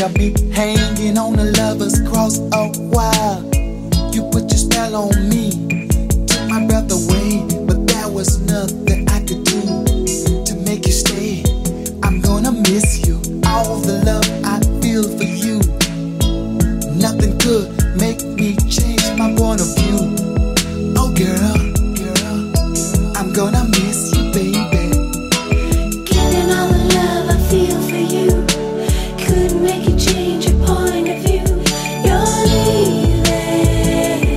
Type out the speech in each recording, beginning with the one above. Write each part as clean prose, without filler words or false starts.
Kept me hanging on a lover's cross a while. You put your spell on me, took my breath away, but there was nothing I could do to make you stay. I'm gonna miss you, all the love I feel for you. Nothing could make me change my point of view. Oh girl, I'm gonna miss you, baby. Given all the love I feel for you, couldn't make you change your point of view. You're leaving.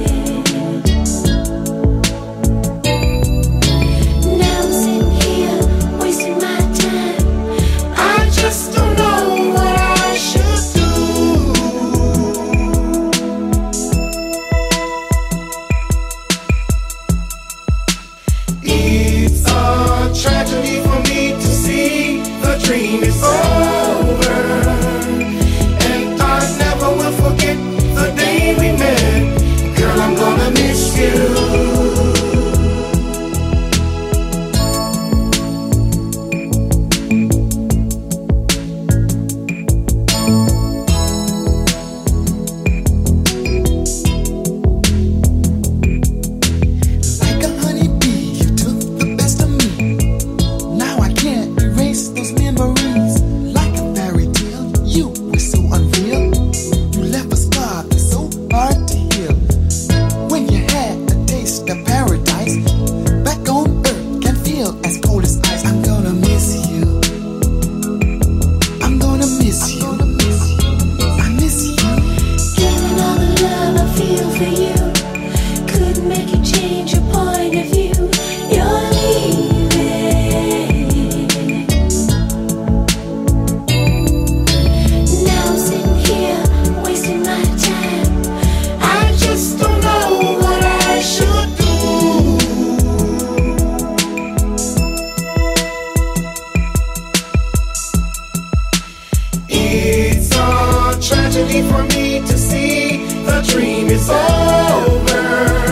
Now I'm sitting here wasting my time. I just don't know what I should do. It's a tragedy for me to see the dream is over, and I never will forget the day we met. Girl, I'm gonna miss you. Like a honeybee, you took the best of me. Now I can't erase those memories. Like a fairy tale, you were so unreal. You left a scar that's so hard to heal. When you had a taste of paradise, back on earth can feel as cold as ice. I'm gonna miss you. I'm gonna miss you. I miss you. Given all the love I feel for you, couldn't make you change your point of view. You're leaving. Now I'm sitting here wasting my time. I just don't know what I should do. It's a tragedy for me to see the dream is over,